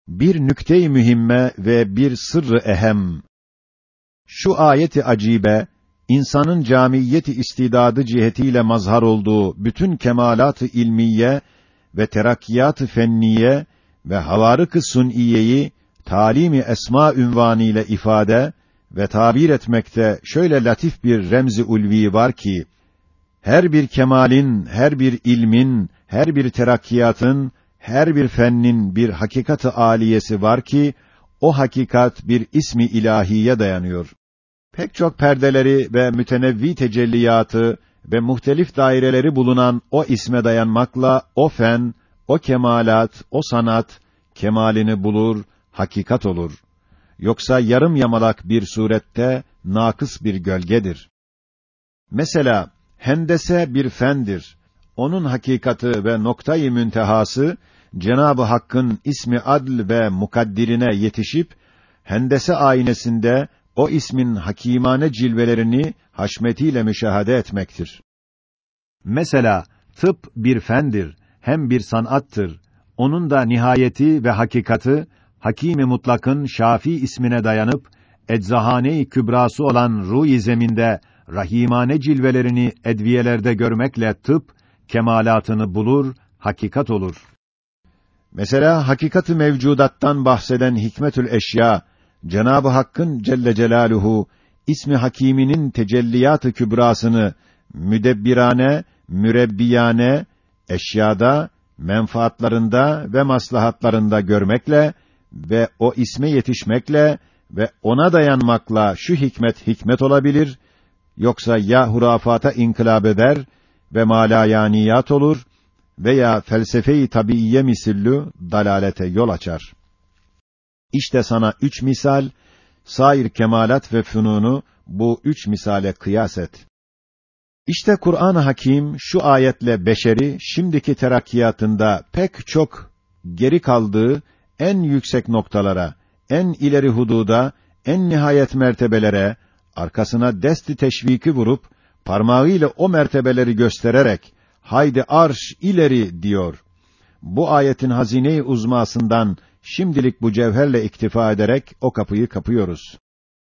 Bir nükte-i mühimme ve bir sırrı ehem. Şu ayeti acibe, insanın camiyeti istidadı cihetiyle mazhar olduğu bütün kemalat-ı ilmiye ve terakkiyat-ı fenniye ve havarık-ı sun'iyeyi talim-i esma ünvanıyla ifade ve tabir etmekte şöyle latif bir remz-i ulvi var ki, her bir kemalin, her bir ilmin, her bir terakkiyatın, her bir fennin bir hakikat-ı âliyesi var ki, o hakikat bir ismi ilahiye dayanıyor. Pek çok perdeleri ve mütenevvi tecelliyatı ve muhtelif daireleri bulunan o isme dayanmakla, o fen, o kemalat, o sanat, kemalini bulur, hakikat olur. Yoksa yarım yamalak bir surette, nakıs bir gölgedir. Mesela, hendese bir fendir. Onun hakikati ve noktayı müntehası, Cenab-ı Hakk'ın ismi adl ve mukaddirine yetişip, hendese aynesinde, o ismin hakîmane cilvelerini haşmetiyle müşahede etmektir. Mesela, tıp bir fendir, hem bir sanattır. Onun da nihayeti ve hakikati, Hakîm-i Mutlak'ın Şafî ismine dayanıp, eczahane-i kübrası olan ruh-i zeminde, rahîmane cilvelerini edviyelerde görmekle tıp, kemalatını bulur, hakikat olur. Mesela, hakikat-ı mevcudattan bahseden Hikmetül Eşya, Cenab-ı Hakk'ın Celle Celaluhu ismi Hakîminin tecelliyat-ı kübrasını müdebbirane, mürebbiyane, eşyada, menfaatlarında ve maslahatlarında görmekle ve o isme yetişmekle ve ona dayanmakla şu hikmet olabilir, yoksa ya hurafata inkılap eder ve malayaniyat olur veya felsefe-i tabiiye misillü dalalete yol açar. İşte sana 3 misal, sair kemalat ve fünunu bu 3 misale kıyas et. İşte Kur'an-ı Hakîm şu ayetle beşeri şimdiki terakkiyatında pek çok geri kaldığı en yüksek noktalara, en ileri hududa, en nihayet mertebelere arkasına dest-i teşviki vurup parmağıyla o mertebeleri göstererek haydi arş ileri diyor. Bu ayetin hazine-i uzmasından şimdilik bu cevherle iktifa ederek o kapıyı kapıyoruz.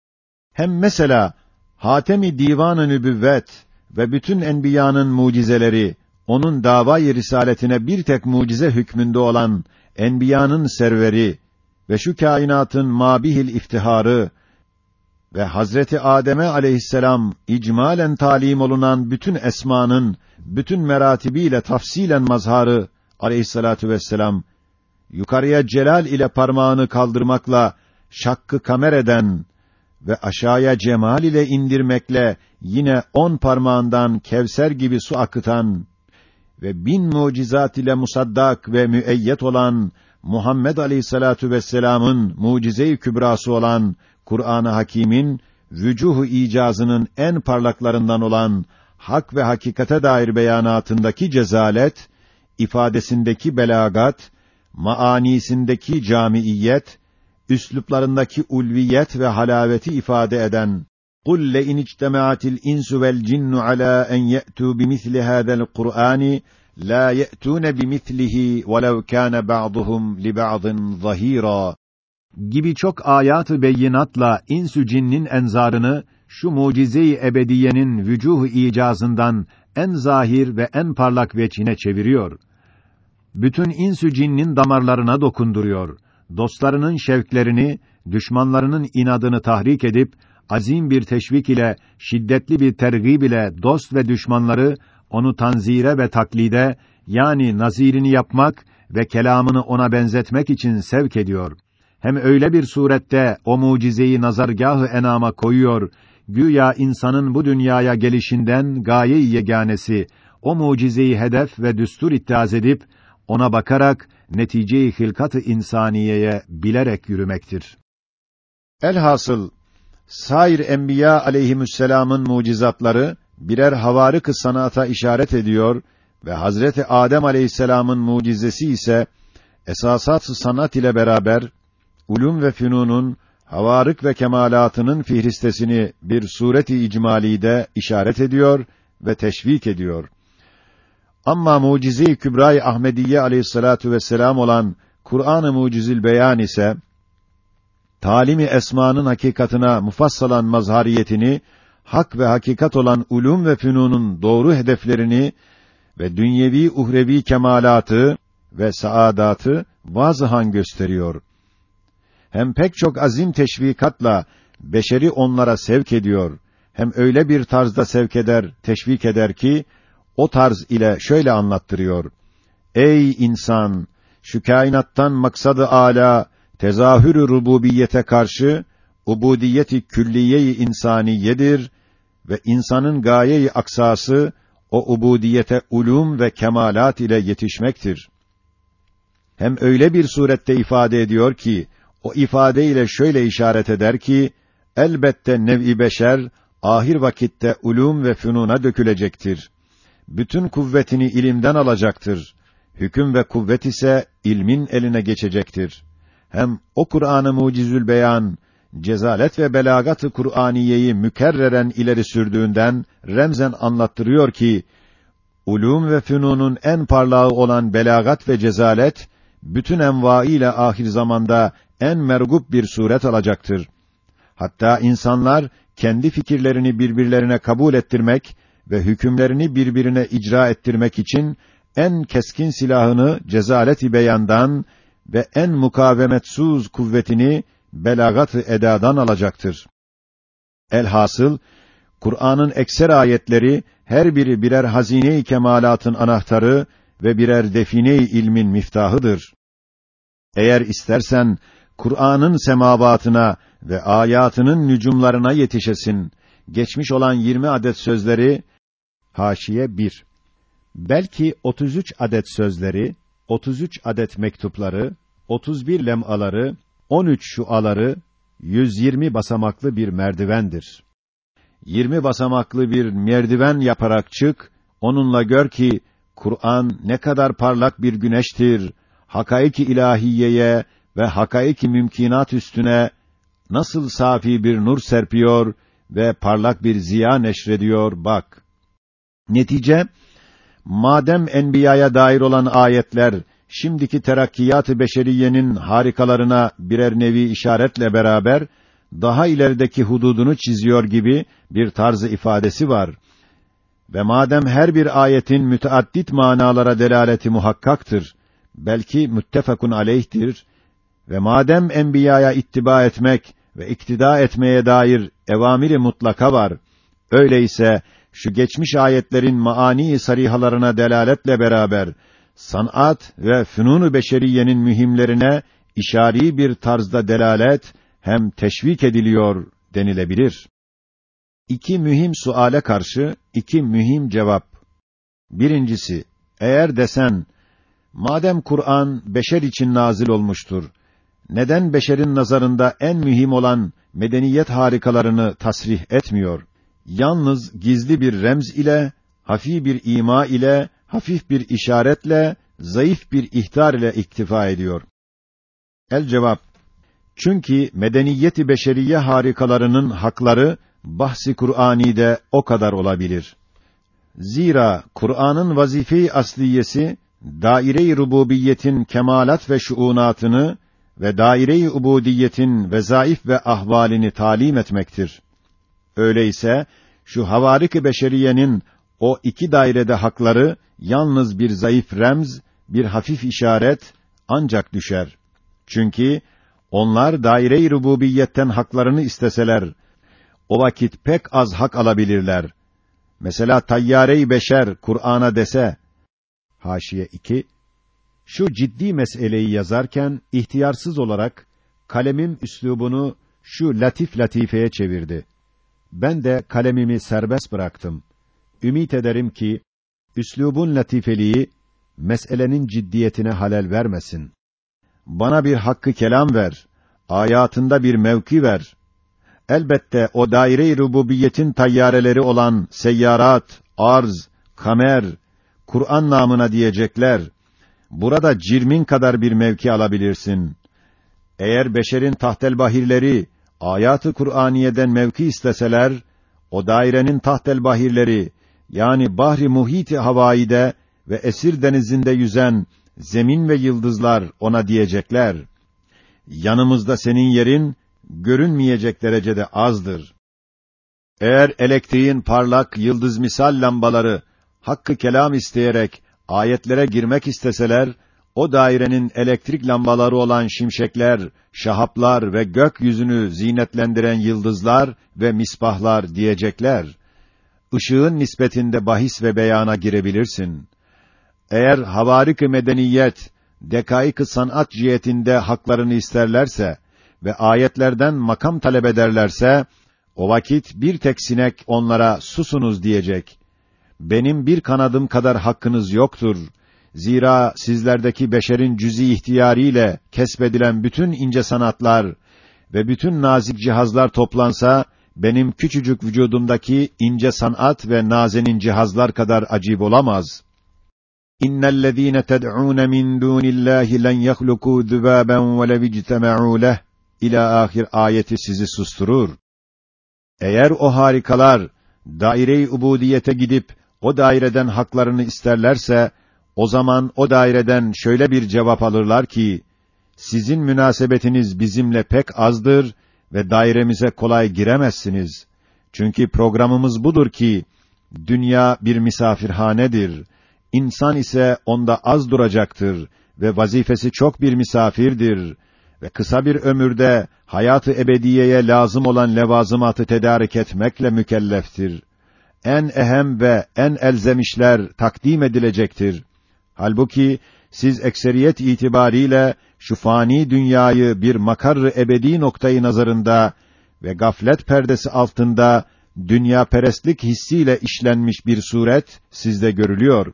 Hem mesela Hatem-i Divan-ı Nübüvvet ve bütün enbiyanın mucizeleri, onun dava-i risaletine bir tek mucize hükmünde olan enbiyanın serveri ve şu kainatın mabihil iftiharı ve Hazreti Adem'e aleyhisselam icmalen talim olunan bütün esmanın bütün meratibiyle tafsilen mazharı aleyhissalatu vesselam yukarıya celal ile parmağını kaldırmakla şakkı kamer eden ve aşağıya cemal ile indirmekle yine 10 parmağından Kevser gibi su akıtan ve 1000 mucizat ile musaddak ve müeyyet olan Muhammed aleyhissalatu vesselam'ın mucize-i kübrası olan Kur'an-ı Hakîm'in vücuh-u icazının en parlaklarından olan hak ve hakikate dair beyanatındaki cezalet, ifadesindeki belagat, maanisindeki camiiyet, üsluplarındaki ulviyet ve halaveti ifade eden قُلْ لَاِنْ اجْتَمَعَتِ الْاِنْسُ وَالْجِنُّ عَلَى اَنْ يَأْتُوا بِمِثْلِ هَذَا الْقُرْآنِ لَا يَأْتُونَ بِمِثْلِهِ وَلَوْ كَانَ بَعْضُهُمْ لِبَعْضٍ ظَهِيرًا gibi çok âyat-ı beyinatla insü cinnin enzarını şu mucize-i ebediyenin vücuh-u icazından en zahir ve en parlak veçhine çeviriyor. Bütün insü cinnin damarlarına dokunduruyor. Dostlarının şevklerini, düşmanlarının inadını tahrik edip azim bir teşvik ile, şiddetli bir tergib ile dost ve düşmanları onu tanzire ve taklide, yani nazirini yapmak ve kelamını ona benzetmek için sevk ediyor. Hem öyle bir surette o mucizeyi nazargâh-ı enama koyuyor, güya insanın bu dünyaya gelişinden gaye-i yeganesi, o mucizeyi hedef ve düstur ittiaz edip, ona bakarak netice-i hilkat-ı insaniyeye bilerek yürümektir. Elhasıl, sair enbiya aleyhisselam'ın mucizatları birer havarık-ı sanata işaret ediyor ve Hazreti Adem aleyhisselam'ın mucizesi ise esasat-ı sanat ile beraber ulûm ve fünunun havarık ve kemalatının fihristesini bir sureti icmalide işaret ediyor ve teşvik ediyor. Ama mucize-i kübra-i Ahmediyye aleyhissalatu vesselam olan Kur'an-ı Mucizül Beyan ise talimi esmanın hakikatına mufassalan mazhariyetini, hak ve hakikat olan ulûm ve fünunun doğru hedeflerini ve dünyevi uhrevi kemalatı ve saadatı vazıhan gösteriyor. Hem pek çok azim teşvikatla beşeri onlara sevk ediyor. Hem öyle bir tarzda sevk eder, teşvik eder ki o tarz ile şöyle anlattırıyor: Ey insan! Şu kainattan maksadı âlâ, tezahür-ü rububiyete karşı, ubudiyeti külliye-i insaniyedir ve insanın gaye-i aksası, o ubudiyete ulûm ve kemalat ile yetişmektir. Hem öyle bir surette ifade ediyor ki, o ifade ile şöyle işaret eder ki, elbette nev'i beşer, ahir vakitte ulûm ve fünuna dökülecektir. Bütün kuvvetini ilimden alacaktır. Hüküm ve kuvvet ise ilmin eline geçecektir. Hem o Kur'an-ı Mucizül Beyan, cezalet ve belagat-ı Kur'aniyeyi mükerreren ileri sürdüğünden remzen anlattırıyor ki, ulûm ve fünunun en parlağı olan belagat ve cezalet, bütün envaiyle ahir zamanda en mergub bir suret alacaktır. Hatta insanlar kendi fikirlerini birbirlerine kabul ettirmek ve hükümlerini birbirine icra ettirmek için en keskin silahını cezalet-i beyandan ve en mukavemetsuz kuvvetini belagat-ı edadan alacaktır. Elhasıl Kur'an'ın ekser ayetleri her biri birer hazine-i kemalatın anahtarı ve birer define-i ilmin miftahıdır. Eğer istersen Kur'an'ın semavatına ve ayatının nücumlarına yetişesin, geçmiş olan 20 adet sözleri haşiye 1. Belki 33 adet sözleri, 33 adet mektupları, 31 lemaları, 13 şuaları, 120 basamaklı bir merdivendir. 20 basamaklı bir merdiven yaparak çık, onunla gör ki Kur'an ne kadar parlak bir güneştir. Hakaik-i ilahiyeye ve hakaik-i mümkinat üstüne nasıl safi bir nur serpiyor ve parlak bir ziya neşrediyor, bak. Netice, madem enbiyaya dair olan ayetler şimdiki terakkiyat-ı beşeriyenin harikalarına birer nevi işaretle beraber daha ilerideki hududunu çiziyor gibi bir tarzı ifadesi var. Ve madem her bir ayetin müteaddit manalara delaleti muhakkaktır, belki müttefakun aleyhtir ve madem enbiyaya ittiba etmek ve iktida etmeye dair evamiri mutlaka var, öyleyse şu geçmiş ayetlerin maani sarihalarına delaletle beraber sanat ve fünun-u beşeriyenin mühimlerine işari bir tarzda delalet hem teşvik ediliyor denilebilir. İki mühim suale karşı iki mühim cevap. Birincisi, eğer desen, madem Kur'an beşer için nazil olmuştur, neden beşerin nazarında en mühim olan medeniyet harikalarını tasrih etmiyor? Yalnız gizli bir remz ile, hafif bir ima ile, hafif bir işaretle, zayıf bir ihtar ile iktifa ediyor. El cevap, çünkü medeniyet-i beşeriye harikalarının hakları, bahs-i Kur'ani'de o kadar olabilir. Zira Kur'an'ın vazife-i asliyesi, daire-i rububiyetin kemalat ve şuunatını ve daire-i ubudiyetin vezaif ve ahvalini talim etmektir. Öyleyse, şu havarik-i beşeriyenin o iki dairede hakları, yalnız bir zayıf remz, bir hafif işaret ancak düşer. Çünkü onlar daire-i rububiyetten haklarını isteseler, o vakit pek az hak alabilirler. Mesela tayyare-i beşer Kur'an'a dese, haşiye 2, şu ciddi meseleyi yazarken ihtiyarsız olarak kalemim üslubunu şu latif latifeye çevirdi. Ben de kalemimi serbest bıraktım. Ümit ederim ki üslubun latifeliği meselenin ciddiyetine halel vermesin. Bana bir hakkı kelam ver, ayatında bir mevki ver. Elbette o daire-i rububiyetin tayyareleri olan seyyarat, arz, kamer, Kur'an namına diyecekler. Burada cirmin kadar bir mevki alabilirsin. Eğer beşerin tahtel bahirleri ayat-ı Kur'aniyeden mevki isteseler, o dairenin tahtel bahirleri yani bahri muhit-i havaide ve esir denizinde yüzen zemin ve yıldızlar ona diyecekler: yanımızda senin yerin görünmeyecek derecede azdır. Eğer elektriğin parlak yıldız misal lambaları hakkı kelam isteyerek ayetlere girmek isteseler, o dairenin elektrik lambaları olan şimşekler, şahaplar ve gökyüzünü zinetlendiren yıldızlar ve misbahlar diyecekler: Işığın nispetinde bahis ve beyana girebilirsin. Eğer havarik-i medeniyet, dekaik-ı sanat cihetinde haklarını isterlerse ve ayetlerden makam talep ederlerse, o vakit bir tek sinek onlara susunuz diyecek. Benim bir kanadım kadar hakkınız yoktur. Zira sizlerdeki beşerin cüz'i ihtiyariyle kesbedilen bütün ince sanatlar ve bütün nazik cihazlar toplansa, benim küçücük vücudumdaki ince sanat ve nazenin cihazlar kadar acib olamaz. İnnellezîne ted'ûne min dûnillâhi len yahlukû zübâben ve levictema'û leh ila ahir ayeti sizi susturur. Eğer o harikalar daire-i ubudiyete gidip o daireden haklarını isterlerse, o zaman o daireden şöyle bir cevap alırlar ki: sizin münasebetiniz bizimle pek azdır ve dairemize kolay giremezsiniz. Çünkü programımız budur ki, dünya bir misafirhanedir. İnsan ise onda az duracaktır ve vazifesi çok bir misafirdir ve kısa bir ömürde hayatı ebediyeye lazım olan levazımatı tedarik etmekle mükelleftir. En ehem ve en elzem işler takdim edilecektir. Halbuki siz ekseriyet itibariyle şu fani dünyayı bir makar-ı ebedi noktayı nazarında ve gaflet perdesi altında dünya perestlik hissiyle işlenmiş bir suret sizde görülüyor.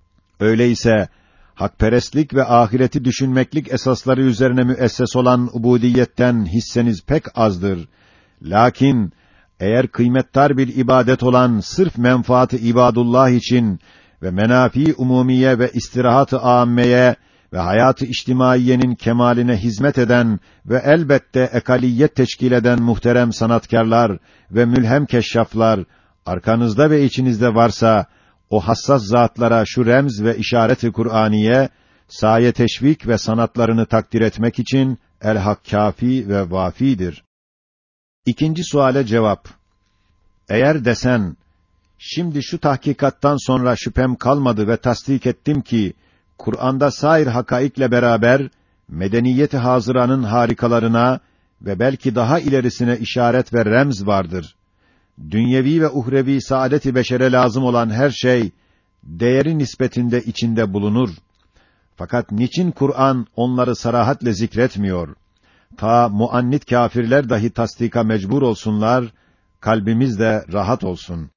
Öyleyse hakperestlik ve ahireti düşünmeklik esasları üzerine müesses olan ubudiyetten hisseniz pek azdır. Lakin eğer kıymetdar bir ibadet olan sırf menfaat-ı ibadullah için ve menafi umumiye ve istirahat-ı âmmeye ve hayat-ı içtimaiyenin kemaline hizmet eden ve elbette ekaliyet teşkil eden muhterem sanatkarlar ve mülhem keşşaflar arkanızda ve içinizde varsa, o hassas zatlara şu remz ve işaret-i Kur'aniye, saye teşvik ve sanatlarını takdir etmek için el-hak kâfi ve vâfidir. İkinci suale cevap: eğer desen, şimdi şu tahkikattan sonra şüphem kalmadı ve tasdik ettim ki, Kur'an'da sair hakaikle beraber, medeniyet-i hazıranın harikalarına ve belki daha ilerisine işaret ve remz vardır. Dünyevi ve uhrevi saadet-i beşere lazım olan her şey, değeri nispetinde içinde bulunur. Fakat niçin Kur'an onları sarahatle zikretmiyor? Ta muannit kâfirler dahi tasdika mecbur olsunlar, kalbimiz de rahat olsun.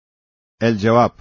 El cevap: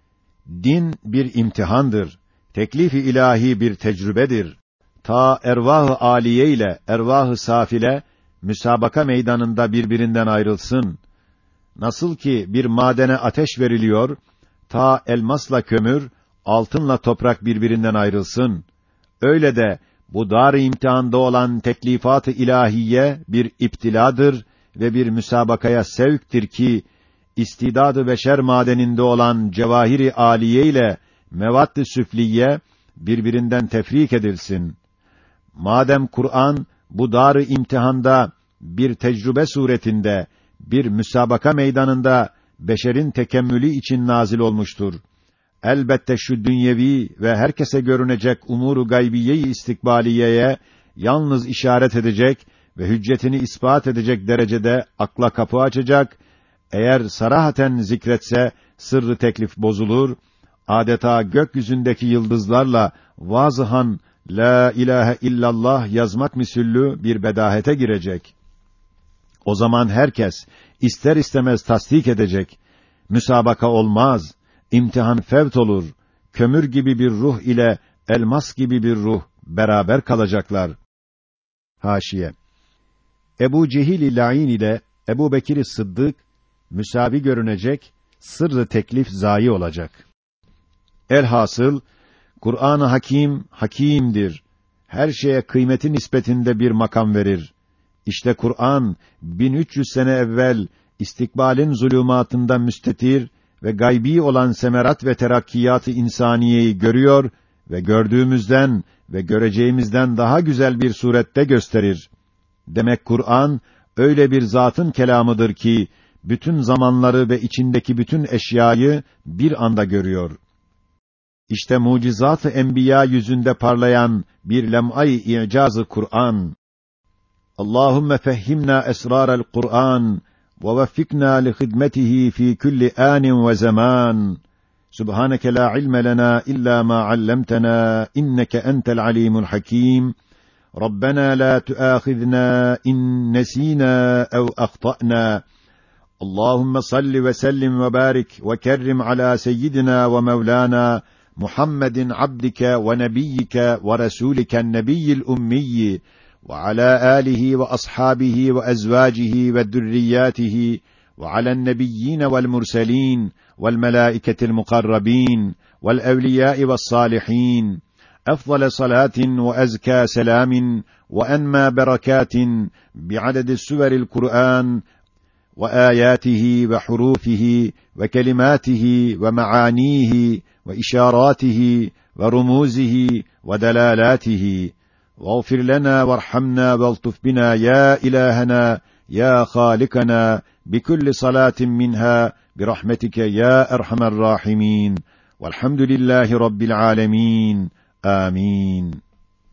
din bir imtihandır. Teklif-i ilahi bir tecrübedir. Ta ervah-ı âliye ile ervah-ı safile müsabaka meydanında birbirinden ayrılsın. Nasıl ki bir madene ateş veriliyor, ta elmasla kömür, altınla toprak birbirinden ayrılsın. Öyle de bu dar-ı imtihanda olan teklifat-ı ilahiye bir iptiladır ve bir müsabakaya sevktir ki, istidad-ı beşer madeninde olan cevahiri âliye ile mevadd-ı süfliye birbirinden tefrik edilsin. Madem Kur'an bu dar-ı imtihanda bir tecrübe suretinde, bir müsabaka meydanında beşerin tekemmülü için nazil olmuştur. Elbette şu dünyevi ve herkese görünecek umuru gaybiye-i istikbaliyeye yalnız işaret edecek ve hüccetini ispat edecek derecede akla kapı açacak. Eğer sarahaten zikretse sırrı teklif bozulur. Adeta gökyüzündeki yıldızlarla vazıhan la ilahe illallah yazmak misüllü bir bedahete girecek. O zaman herkes ister istemez tasdik edecek. Müsabaka olmaz, imtihan fevt olur. Kömür gibi bir ruh ile elmas gibi bir ruh beraber kalacaklar. Haşiye: Ebu Cehil-i La'in ile Ebu Bekir-i Sıddık müsavi görünecek, sırrı teklif zayi olacak. Elhasıl Kur'an-ı Hakim hakîmdir. Her şeye kıymeti nispetinde bir makam verir. İşte Kur'an 1300 sene evvel istikbalin zulûmatında müstetir ve gaybi olan semerat ve terakkiyat-ı insaniyeyi görüyor ve gördüğümüzden ve göreceğimizden daha güzel bir surette gösterir. Demek Kur'an öyle bir zatın kelamıdır ki bütün zamanları ve içindeki bütün eşyayı bir anda görüyor. İşte mucizat-ı enbiya yüzünde parlayan bir lem'ay i'caz-ı Kur'an. Allahümme fehhimna esrarel Kur'an ve veffikna li hidmetihi fi kulli anin ve zaman. Subhaneke la ilme lena illa ma 'allamtena inneke entel alimul hakim. Rabbena la tuâkhidna in nesînâ ev ahta'nâ. Allahümme salli ve sellim ve barik ve kerrim ala seyyidina ve mevlana Muhammedin abdike ve nebiyyike ve resûliken nebiyyil ummiyyi ve ala âlihi ve ashabihi ve ezvâcihi ve zürriyyâtihi ve alen nebiyyîne vel murselîn vel melâiketil mukarrabîn vel evliyâi ve's sâlihîn. أفضل صلاة وأزكى سلام وأنمى بركات بعدد سور القرآن وآياته وحروفه وكلماته ومعانيه وإشاراته ورموزه ودلالاته. واغفر لنا وارحمنا والطف بنا يا إلهنا يا خالقنا بكل صلاة منها برحمتك يا أرحم الراحمين والحمد لله رب العالمين. آمين.